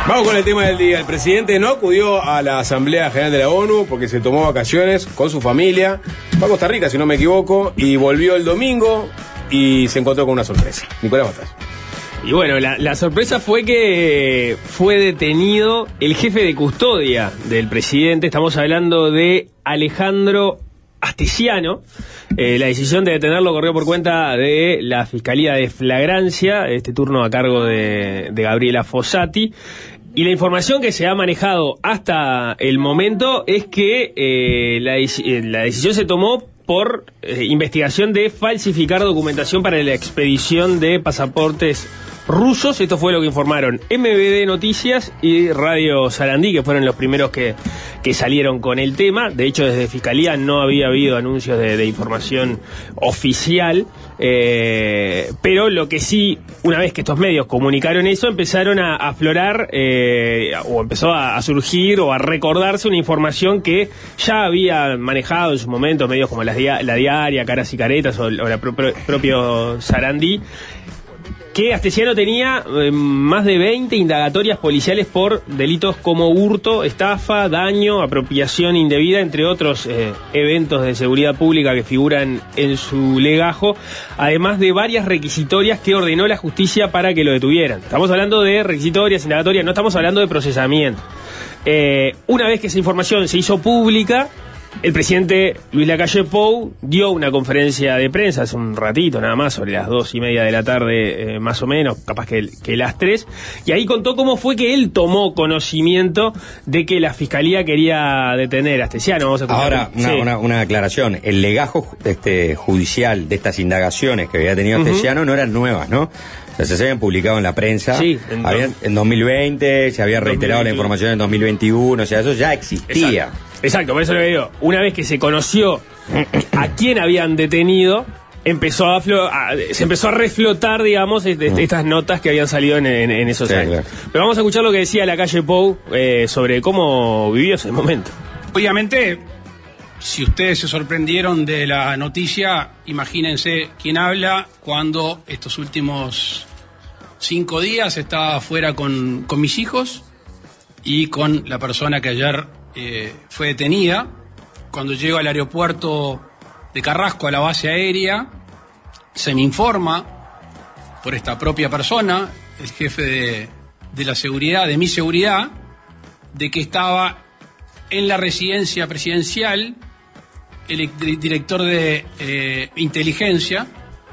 Vamos con el tema del día. El presidente no acudió a la Asamblea General de la ONU porque se tomó vacaciones con su familia. Fue a Costa Rica, si no me equivoco, y volvió el domingo y se encontró con una sorpresa. Nicolás Batalla. Y bueno, la sorpresa fue que fue detenido el jefe de custodia del presidente. Estamos hablando de Alejandro Astesiano. La decisión de detenerlo corrió por cuenta de la Fiscalía de Flagrancia, este turno a cargo de Gabriela Fossati. Y la información que se ha manejado hasta el momento es que la decisión se tomó por investigación de falsificar documentación para la expedición de pasaportes rusos. Esto fue lo que informaron MBD Noticias y Radio Sarandí, que fueron los primeros que salieron con el tema. De hecho, desde Fiscalía no había habido anuncios de información oficial, pero lo que sí, una vez que estos medios comunicaron eso, empezaron a aflorar o empezó a surgir o a recordarse una información que ya había manejado en su momento medios como la Diaria, Caras y Caretas o la propio Sarandí, que Astesiano tenía más de 20 indagatorias policiales por delitos como hurto, estafa, daño, apropiación indebida, entre otros eventos de seguridad pública que figuran en su legajo, además de varias requisitorias que ordenó la justicia para que lo detuvieran. Estamos hablando de requisitorias, indagatorias, no estamos hablando de procesamiento. Una vez que esa información se hizo pública, el presidente Luis Lacalle Pou dio una conferencia de prensa hace un ratito nada más, sobre las 2:30 de la tarde, más o menos, capaz que las 3, y ahí contó cómo fue que él tomó conocimiento de que la Fiscalía quería detener a Astesiano. Vamos a escuchar. Ahora, una aclaración. El legajo judicial de estas indagaciones que había tenido Astesiano no eran nuevas, ¿no? O sea, se habían publicado en la prensa, sí, en 2020, se había reiterado 2021. La información en 2021, o sea, eso ya existía. Exacto, por eso lo digo. Una vez que se conoció a quién habían detenido, se empezó a reflotar, digamos, estas notas que habían salido en esos años. Claro. Pero vamos a escuchar lo que decía Lacalle Pou sobre cómo vivió ese momento. Obviamente, si ustedes se sorprendieron de la noticia, imagínense quién habla cuando estos últimos 5 días estaba afuera con mis hijos y con la persona que ayer fue detenida. Cuando llego al aeropuerto de Carrasco, a la base aérea, se me informa por esta propia persona, el jefe de la seguridad, de mi seguridad, de que estaba en la residencia presidencial el director de inteligencia,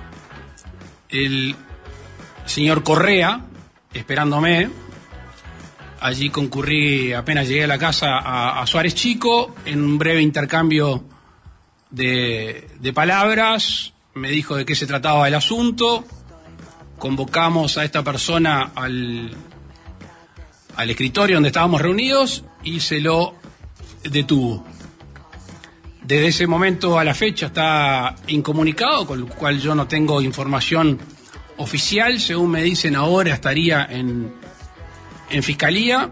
el señor Correa, esperándome. Allí concurrí, apenas llegué a la casa, a Suárez Chico, en un breve intercambio de palabras. Me dijo de qué se trataba el asunto. Convocamos a esta persona al escritorio donde estábamos reunidos y se lo detuvo. Desde ese momento a la fecha está incomunicado, con lo cual yo no tengo información oficial. Según me dicen ahora, estaría en Fiscalía.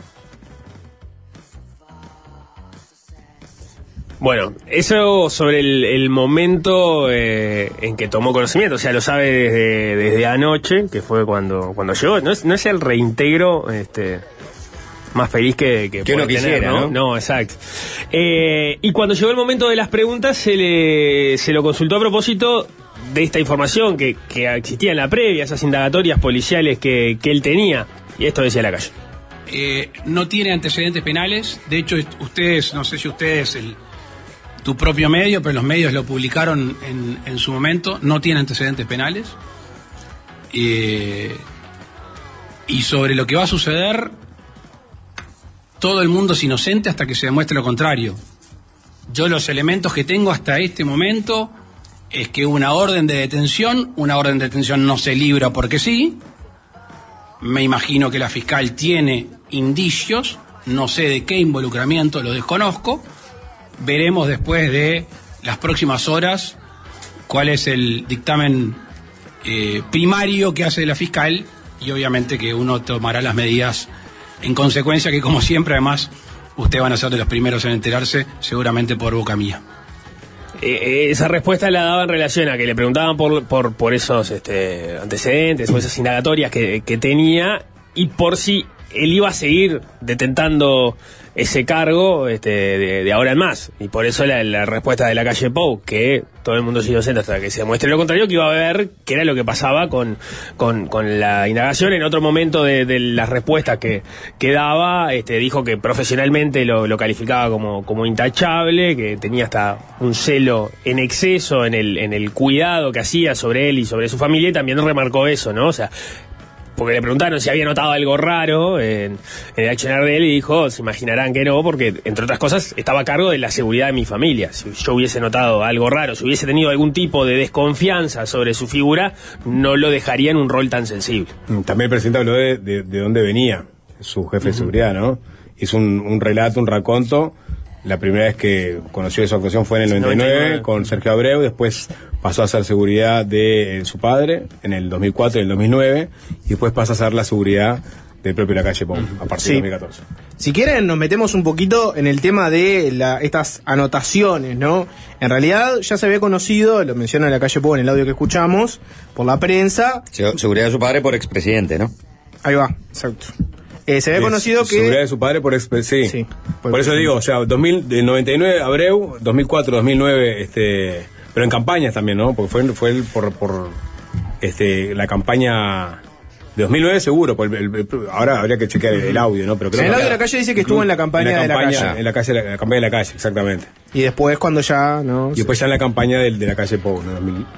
Bueno, eso sobre el momento en que tomó conocimiento, o sea, lo sabe desde anoche, que fue cuando llegó. No es el reintegro más feliz que uno quisiera, ¿no? No, exacto. Y cuando llegó el momento de las preguntas, se lo consultó a propósito de esta información que existía en la previa, esas indagatorias policiales que él tenía. Y esto decía Lacalle. No tiene antecedentes penales. De hecho, ustedes, no sé si ustedes, tu propio medio, pero los medios lo publicaron en su momento, no tiene antecedentes penales. Y sobre lo que va a suceder, todo el mundo es inocente hasta que se demuestre lo contrario. Yo los elementos que tengo hasta este momento es que hubo una orden de detención no se libra porque sí. Me imagino que la fiscal tiene indicios, no sé de qué involucramiento, lo desconozco. Veremos después de las próximas horas cuál es el dictamen primario que hace la fiscal y obviamente que uno tomará las medidas en consecuencia, que como siempre además ustedes van a ser de los primeros en enterarse, seguramente por boca mía. Esa respuesta la daba en relación a que le preguntaban por esos antecedentes o esas indagatorias que tenía y por si él iba a seguir detentando ese cargo de ahora en más. Y por eso la respuesta de la calle Pou, que todo el mundo se inocente hasta que se demuestre lo contrario, que iba a ver qué era lo que pasaba con la indagación. En otro momento de las respuestas que daba, dijo que profesionalmente lo calificaba como intachable, que tenía hasta un celo en exceso en el cuidado que hacía sobre él y sobre su familia, y también remarcó eso, ¿no? O sea, porque le preguntaron si había notado algo raro en el accionar de él, y dijo, se imaginarán que no, porque entre otras cosas estaba a cargo de la seguridad de mi familia. Si yo hubiese notado algo raro, si hubiese tenido algún tipo de desconfianza sobre su figura, no lo dejaría en un rol tan sensible. También el presidente habló de dónde venía su jefe de seguridad, ¿no? Hizo un relato, un raconto. La primera vez que conoció esa actuación fue en el 99 con Sergio Abreu, después pasó a ser seguridad de su padre en el 2004 y el 2009, y después pasa a ser la seguridad del propio Lacalle Pou a partir de 2014. Si quieren, nos metemos un poquito en el tema de estas anotaciones, ¿no? En realidad ya se había conocido, lo menciona Lacalle Pou en el audio que escuchamos, por la prensa. Seguridad de su padre por expresidente, ¿no? Ahí va, exacto. Se había conocido que... Seguridad de su padre por sí. Por eso digo, o sea, del 99 Abreu, 2004, 2009, pero en campañas también, ¿no? Porque fue él por la campaña de 2009 seguro, ahora habría que chequear el audio, ¿no? Pero creo en el audio de la calle dice que estuvo en la campaña de la calle. En la campaña de la calle, exactamente. Y después cuando ya, ¿no? Y después ya en la campaña de la calle Pou, ¿no?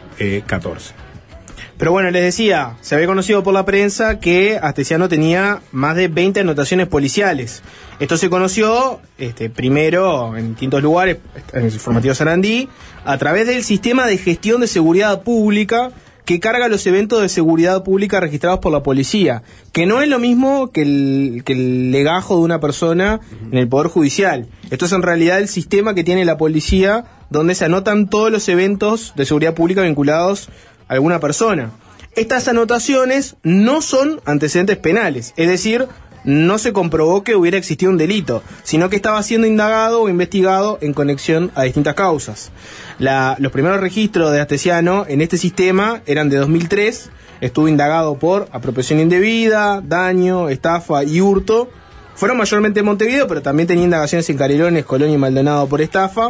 2014. Pero bueno, les decía, se había conocido por la prensa que Astesiano tenía más de 20 anotaciones policiales. Esto se conoció primero en distintos lugares, en el informativo Sarandí, a través del sistema de gestión de seguridad pública que carga los eventos de seguridad pública registrados por la policía, que no es lo mismo que el legajo de una persona en el Poder Judicial. Esto es en realidad el sistema que tiene la policía, donde se anotan todos los eventos de seguridad pública vinculados a alguna persona. Estas anotaciones no son antecedentes penales, es decir, no se comprobó que hubiera existido un delito, sino que estaba siendo indagado o investigado en conexión a distintas causas. Los primeros registros de Astesiano en este sistema eran de 2003, estuvo indagado por apropiación indebida, daño, estafa y hurto. Fueron mayormente en Montevideo, pero también tenía indagaciones en Canelones, Colón y Maldonado por estafa.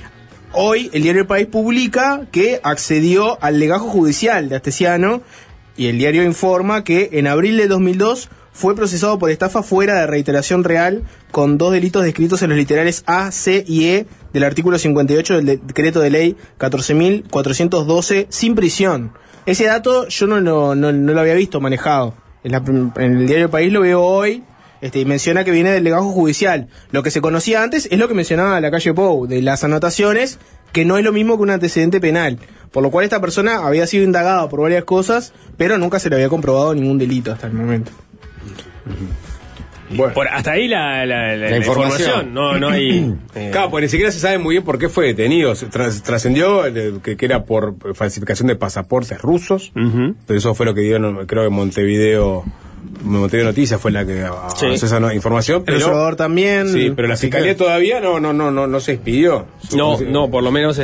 Hoy el diario El País publica que accedió al legajo judicial de Astesiano, y el diario informa que en abril de 2002 fue procesado por estafa fuera de reiteración real con 2 delitos descritos en los literales A, C y E del artículo 58 del decreto de ley 14.412 sin prisión. Ese dato yo no lo había visto manejado. En el diario El País lo veo hoy. Y menciona que viene del legajo judicial. Lo que se conocía antes es lo que mencionaba Lacalle Pou, de las anotaciones, que no es lo mismo que un antecedente penal. Por lo cual esta persona había sido indagada por varias cosas, pero nunca se le había comprobado ningún delito hasta el momento. Bueno. Hasta ahí la información. No hay... Claro, pues ni siquiera se sabe muy bien por qué fue detenido. Trascendió que era por falsificación de pasaportes rusos, pero eso fue lo que dieron, creo que Montevideo Noticias fue la que avanzó esa información. Pero, El Observador también. Sí, pero la fiscalía todavía no se expidió. No, por lo menos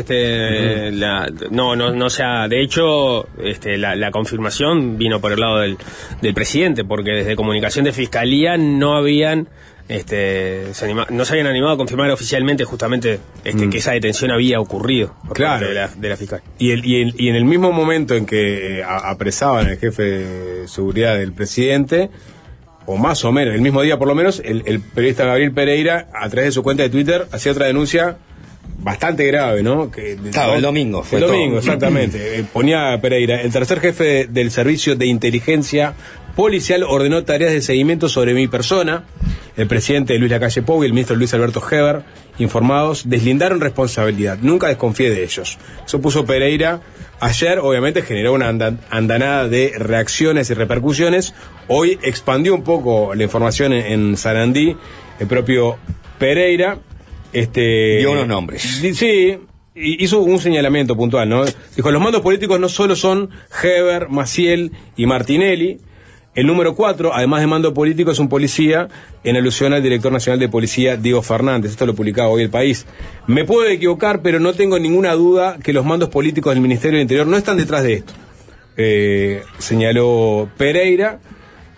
no se ha. De hecho, la confirmación vino por el lado del presidente, porque desde comunicación de fiscalía no habían no se habían animado a confirmar oficialmente justamente que esa detención había ocurrido por parte de la fiscal. Y en el mismo momento en que apresaban al jefe de seguridad del presidente, o más o menos, el mismo día por lo menos, el periodista Gabriel Pereira, a través de su cuenta de Twitter, hacía otra denuncia bastante grave, ¿no? El domingo. El domingo, exactamente. Ponía Pereira: el tercer jefe del servicio de inteligencia policial ordenó tareas de seguimiento sobre mi persona. El presidente Luis Lacalle Pou y el ministro Luis Alberto Heber, informados, deslindaron responsabilidad. Nunca desconfié de ellos. Eso puso Pereira ayer. Obviamente generó una andanada de reacciones y repercusiones. Hoy expandió un poco la información en Sarandí. El propio Pereira dio unos nombres. Sí, hizo un señalamiento puntual, ¿no? Dijo: los mandos políticos no solo son Heber, Maciel y Martinelli. El número 4, además de mando político, es un policía, en alusión al director nacional de policía, Diego Fernández. Esto lo publicaba hoy El País. Me puedo equivocar, pero no tengo ninguna duda que los mandos políticos del Ministerio del Interior no están detrás de esto. Señaló Pereira.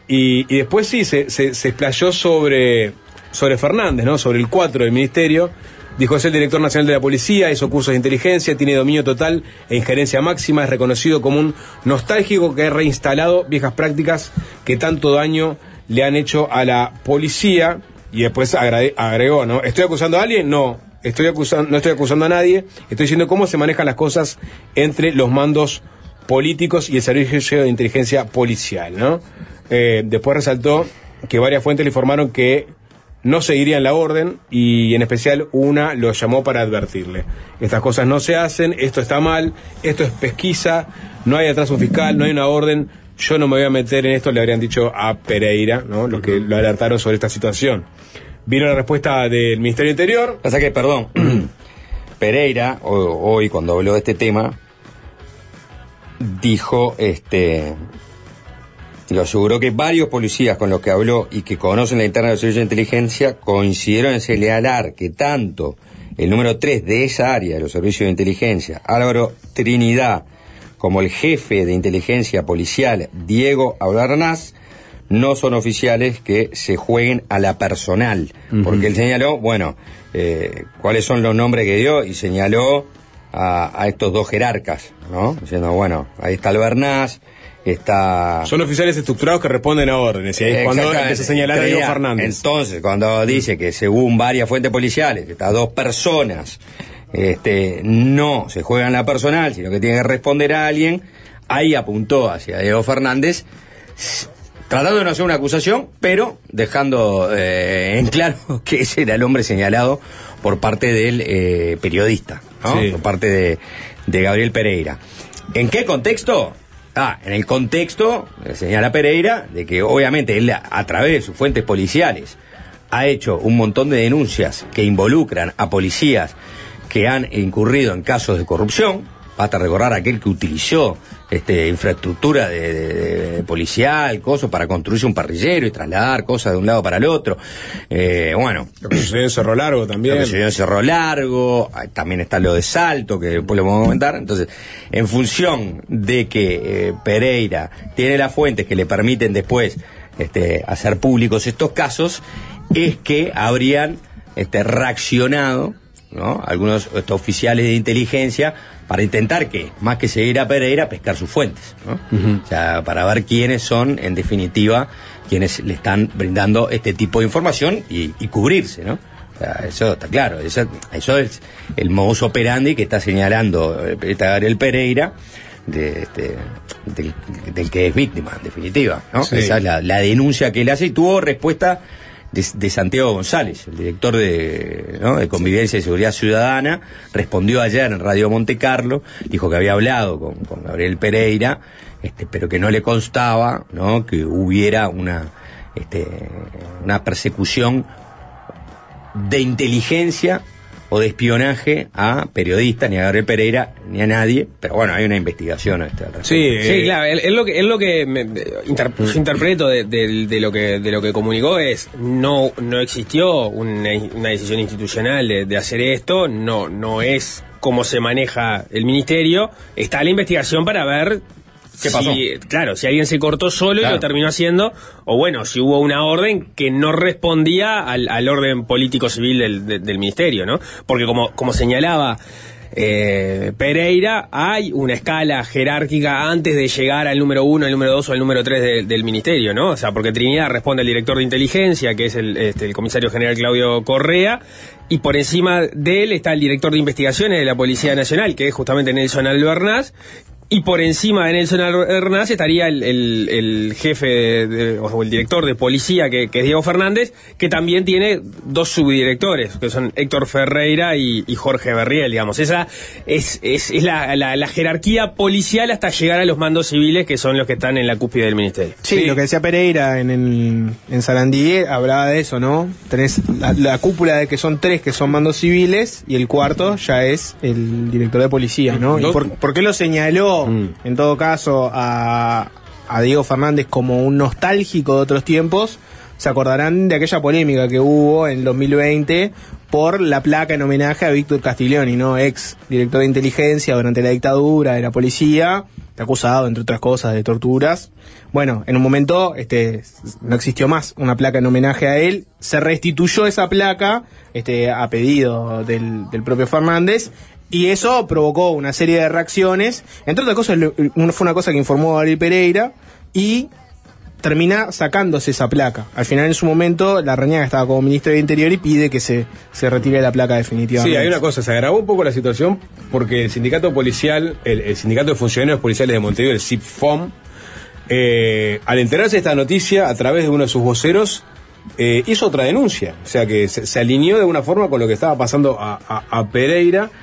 Y después sí, se explayó sobre Fernández, ¿no? Sobre el 4 del ministerio. Dijo: es el director nacional de la policía, hizo cursos de inteligencia, tiene dominio total e injerencia máxima, es reconocido como un nostálgico que ha reinstalado viejas prácticas que tanto daño le han hecho a la policía. Y después agregó, ¿no? ¿Estoy acusando a alguien? No estoy acusando a nadie. Estoy diciendo cómo se manejan las cosas entre los mandos políticos y el servicio de inteligencia policial, ¿no? Después resaltó que varias fuentes le informaron que no seguirían la orden, y en especial una lo llamó para advertirle: estas cosas no se hacen, esto está mal, esto es pesquisa, no hay atraso fiscal, no hay una orden, yo no me voy a meter en esto, le habrían dicho a Pereira, ¿no? Los que lo alertaron sobre esta situación. Vino la respuesta del Ministerio del Interior. Pasa que, perdón, Pereira, hoy cuando habló de este tema, dijo, lo aseguró que varios policías con los que habló y que conocen la interna del servicio de inteligencia coincidieron en señalar que tanto el número 3 de esa área de los servicios de inteligencia, Álvaro Trinidad, como el jefe de inteligencia policial, Diego Albernaz, no son oficiales que se jueguen a la personal. Porque él señaló, bueno, cuáles son los nombres que dio, y señaló a estos dos jerarcas, ¿no? Diciendo, bueno, ahí está Albernaz, está... Son oficiales estructurados que responden a órdenes, y ahí es cuando empieza a señalar a Diego Fernández. Entonces, cuando dice que según varias fuentes policiales, estas dos personas no se juegan la personal, sino que tienen que responder a alguien, ahí apuntó hacia Diego Fernández, tratando de no hacer una acusación, pero dejando en claro que ese era el hombre señalado por parte del periodista, ¿no? Sí. Por parte de Gabriel Pereira. ¿En qué contexto? En el contexto, señala Pereira, de que obviamente él, a través de sus fuentes policiales, ha hecho un montón de denuncias que involucran a policías que han incurrido en casos de corrupción. Basta recordar aquel que utilizó infraestructura de policial, cosas para construirse un parrillero y trasladar cosas de un lado para el otro. Bueno. Lo que sucedió en Cerro Largo también. Lo que sucedió en Cerro Largo, también está lo de Salto, que después le vamos a comentar. Entonces, en función de que Pereira tiene las fuentes que le permiten después hacer públicos estos casos, es que habrían reaccionado, ¿no? Algunos oficiales de inteligencia, para intentar que, más que seguir a Pereira, pescar sus fuentes, ¿no? O sea, para ver quiénes son, en definitiva, quienes le están brindando este tipo de información y cubrirse, ¿no? O sea, eso está claro, eso es el modus operandi que está señalando Gabriel Pereira del que es víctima, en definitiva, ¿no? Sí. Esa es la denuncia que él hace, y tuvo respuesta de Santiago González, el director de Convivencia y Seguridad Ciudadana. Respondió ayer en Radio Monte Carlo, dijo que había hablado con Gabriel Pereira, pero que no le constaba, ¿no?, que hubiera una persecución de inteligencia o de espionaje a periodistas, ni a Gabriel Pereira, ni a nadie, pero bueno, hay una investigación al respecto. Sí, claro, es lo que yo interpreto de lo que comunicó es no existió una decisión institucional de hacer esto, no es cómo se maneja el ministerio, está la investigación para ver ¿qué pasó? Si alguien se cortó solo y lo terminó haciendo, o bueno, si hubo una orden que no respondía al orden político-civil del ministerio, ¿no? Porque como señalaba Pereira, hay una escala jerárquica antes de llegar al número 1, al número 2 o al número 3 del ministerio, ¿no? O sea, porque Trinidad responde al director de inteligencia, que es el comisario general Claudio Correa, y por encima de él está el director de investigaciones de la Policía Nacional, que es justamente Nelson Albernaz. Y por encima de Nelson Albernaz estaría el jefe o el director de policía, que es Diego Fernández, que también tiene dos subdirectores, que son Héctor Ferreira y Jorge Berriel, digamos. Esa es la jerarquía policial hasta llegar a los mandos civiles, que son los que están en la cúspide del ministerio. Sí, lo que decía Pereira en Sarandí hablaba de eso, ¿no? Tenés la cúpula de que son 3 que son mandos civiles, y el cuarto ya es el director de policía, ¿no? ¿Y por qué lo señaló en todo caso a Diego Fernández como un nostálgico de otros tiempos? Se acordarán de aquella polémica que hubo en 2020 por la placa en homenaje a Víctor Castiglioni, ¿no?, ex director de inteligencia durante la dictadura de la policía, está acusado, entre otras cosas, de torturas. Bueno, en un momento no existió más una placa en homenaje a él, se restituyó esa placa a pedido del propio Fernández, y eso provocó una serie de reacciones. Entre otras cosas, fue una cosa que informó Gabriel Pereira, y termina sacándose esa placa. Al final, en su momento, Larrañaga estaba como ministro del Interior y pide que se retire la placa definitivamente. Sí, hay una cosa, se agravó un poco la situación porque el sindicato policial, el sindicato de funcionarios policiales de Montevideo, el SIPFOM, al enterarse de esta noticia, a través de uno de sus voceros, hizo otra denuncia. O sea que se alineó de alguna forma con lo que estaba pasando a Pereira.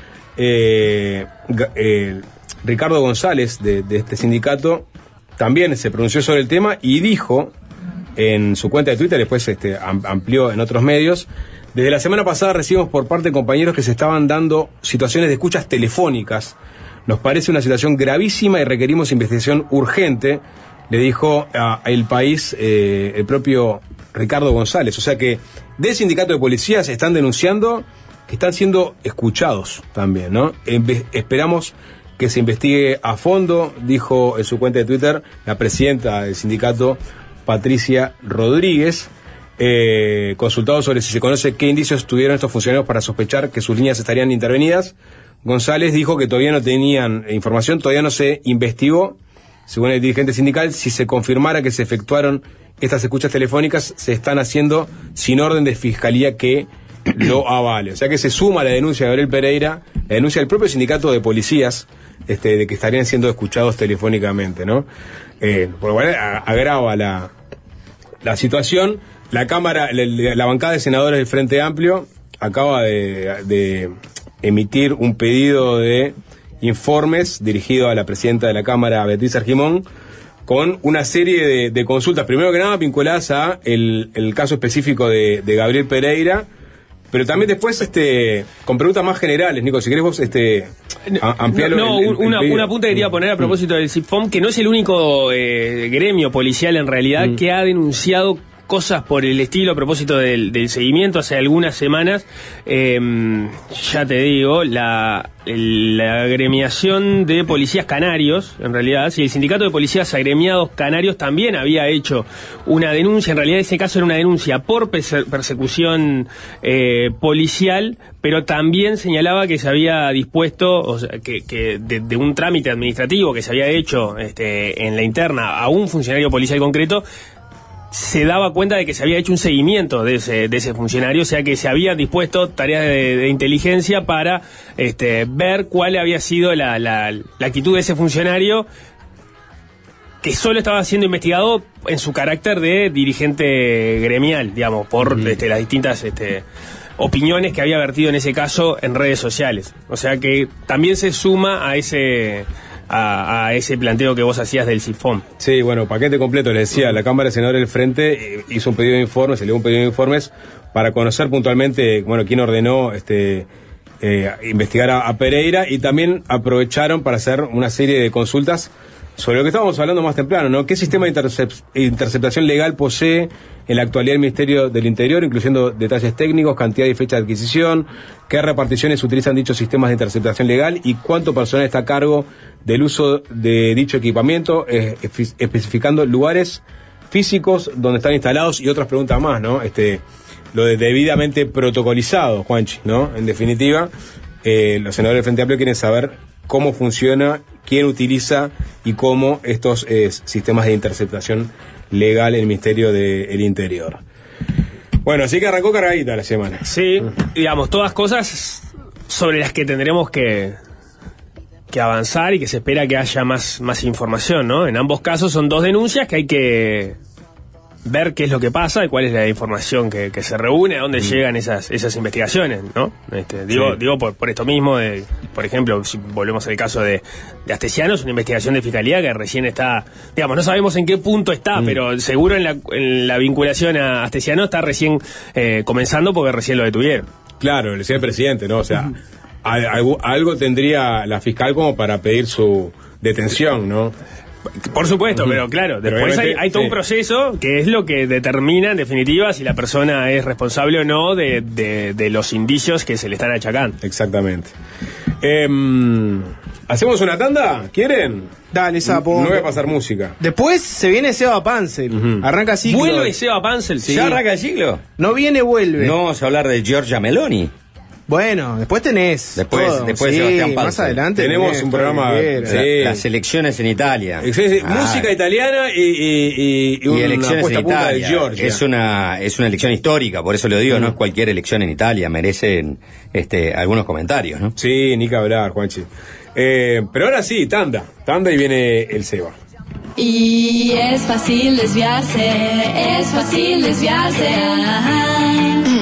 Ricardo González, de este sindicato, también se pronunció sobre el tema y dijo en su cuenta de Twitter, después amplió en otros medios: desde la semana pasada recibimos por parte de compañeros que se estaban dando situaciones de escuchas telefónicas. Nos parece una situación gravísima y requerimos investigación urgente, le dijo a El País el propio Ricardo González. O sea que del sindicato de policías están denunciando que están siendo escuchados también, ¿no? Esperamos que se investigue a fondo, dijo en su cuenta de Twitter la presidenta del sindicato, Patricia Rodríguez. Consultado sobre si se conoce qué indicios tuvieron estos funcionarios para sospechar que sus líneas estarían intervenidas, González dijo que todavía no tenían información, todavía no se investigó. Según el dirigente sindical, si se confirmara que se efectuaron estas escuchas telefónicas, se están haciendo sin orden de fiscalía que lo avale. O sea que se suma la denuncia de Gabriel Pereira, la denuncia del propio sindicato de policías, de que estarían siendo escuchados telefónicamente, ¿no? Por lo cual agrava la situación. La Cámara, la bancada de senadores del Frente Amplio acaba de emitir un pedido de informes dirigido a la presidenta de la Cámara, Beatriz Argimón, con una serie de consultas, primero que nada vinculadas a el caso específico de Gabriel Pereira, pero también después con preguntas más generales. Nico, si querés vos ampliarlo. Una punta que quería poner a propósito del SIPFOM, que no es el único gremio policial en realidad que ha denunciado cosas por el estilo a propósito del seguimiento hace algunas semanas. Ya te digo, la agremiación de policías canarios, en realidad, sí, el sindicato de policías agremiados canarios también había hecho una denuncia. En realidad ese caso era una denuncia por persecución policial, pero también señalaba que se había dispuesto, o sea, que de un trámite administrativo que se había hecho en la interna a un funcionario policial concreto, se daba cuenta de que se había hecho un seguimiento de ese funcionario, o sea que se había dispuesto tareas de inteligencia para ver cuál había sido la actitud de ese funcionario, que solo estaba siendo investigado en su carácter de dirigente gremial, digamos, por las distintas opiniones que había vertido en ese caso en redes sociales. O sea que también se suma a ese planteo que vos hacías del SIPFOM. Sí, bueno, paquete completo, les decía, la Cámara de Senadores del Frente hizo un pedido de informes, se le dio un pedido de informes para conocer puntualmente, bueno, quién ordenó investigar a Pereira, y también aprovecharon para hacer una serie de consultas sobre lo que estábamos hablando más temprano, ¿no? ¿Qué sistema de interceptación legal posee en la actualidad el Ministerio del Interior, incluyendo detalles técnicos, cantidad y fecha de adquisición? ¿Qué reparticiones utilizan dichos sistemas de interceptación legal? ¿Y cuánto personal está a cargo del uso de dicho equipamiento? Especificando lugares físicos donde están instalados y otras preguntas más, ¿no? Lo de debidamente protocolizado, Juanchi, ¿no? En definitiva, los senadores del Frente Amplio quieren saber cómo funciona, quién utiliza y cómo estos sistemas de interceptación legal en el Ministerio del Interior. Bueno, así que arrancó cargadita la semana. Sí, digamos, todas cosas sobre las que tendremos que avanzar y que se espera que haya más información, ¿no? En ambos casos son dos denuncias que hay que ver qué es lo que pasa y cuál es la información que se reúne, a dónde llegan esas investigaciones, ¿no? Digo por esto mismo, por ejemplo, si volvemos al caso de Astesiano, es una investigación de fiscalía que recién está, digamos, no sabemos en qué punto está, pero seguro en la vinculación a Astesiano está recién comenzando, porque recién lo detuvieron. Claro, le decía el presidente, ¿no? O sea, algo tendría la fiscal como para pedir su detención, ¿no? Por supuesto, pero claro, después hay todo un proceso que es lo que determina en definitiva si la persona es responsable o no de los indicios que se le están achacando. Exactamente. ¿Hacemos una tanda? ¿Quieren? Dale, Sapo. No voy a pasar música. Después se viene Seba Panzel. Arranca ciclo. Vuelve Seba Panzel, sí. ¿Ya arranca el ciclo? No viene, vuelve. No vamos a hablar de Giorgia Meloni. Bueno, después tenés. Después todo. de Sí, Sebastián Panzer. más adelante Tenemos tenés un todo lo programa. que quieras. Sí. Las elecciones en Italia. Música italiana y Y una elecciones puesta en a punta de Italia. Georgia. Es una elección histórica, por eso lo digo, no es cualquier elección en Italia, merecen algunos comentarios, ¿no? Sí, ni que hablar, Juanchi. Pero ahora sí, tanda y viene el Seba. Y es fácil desviarse, ajá.